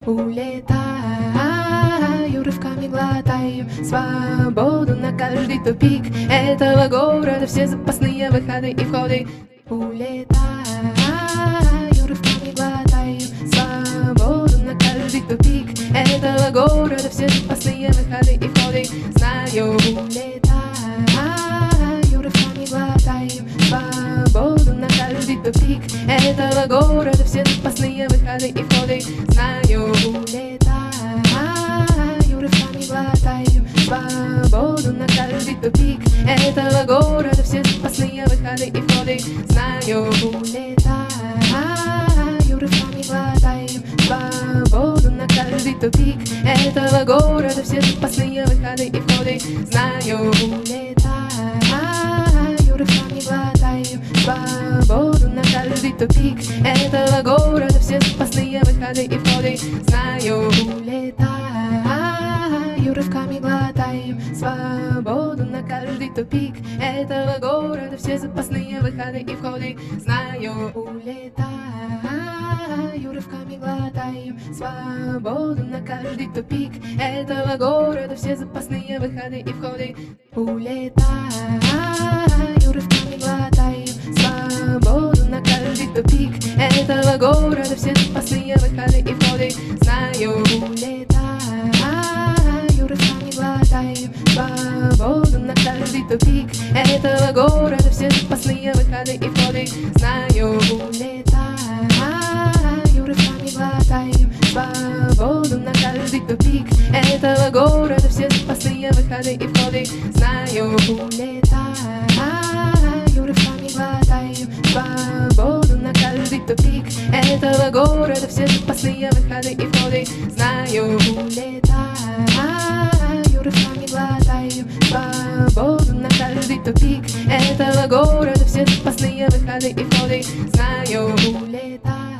Улетаю, рывками глотаю свободу на каждый тупик этого города, все запасные выходы и входы. Улетаю, рывками глотаю свободу на каждый тупик этого города, все запасные выходы и входы. Знаю, улетаю, рывками глотаю свободу на каждый тупик этого города, все запасные выходы и входы. Знаю, улетаю, рывками глотаю свободу на каждый тупик этого города, все запасные выходы и входы. Знаю, улетаю, рывками глотаю свободу на каждый тупик этого города, все запасные выходы и входы. Знаю, улетаю, рывками глотаю свободу на каждый тупик этого города, все запасные выходы и входы. Знаю, улетаю, рывками глотаю свободу на каждый тупик этого города, все запасные выходы и входы. Знаю, улетаю, рывками глотаю свободу на каждый тупик этого города, все запасные выходы и входы. Улетаю, рывками глотаю свободу на каждый тупик этого города, все запасные выходы и входы. Знаю, улетаю, рывками глотаю свободу на каждый тупик этого города, все запасные выходы и входы. Знаю, улетаю, рывками глотаю свободу на каждый тупик этого города, все запасные выходы и входы. Знаю, улетаю, рывками глотаю свободу на каждый тупик этого города, все запасные выходы и входы. Знаю, улетаю, рывками глотаю свободу на каждый тупик этого города, все запасные выходы и входы. Знаю, улетаю.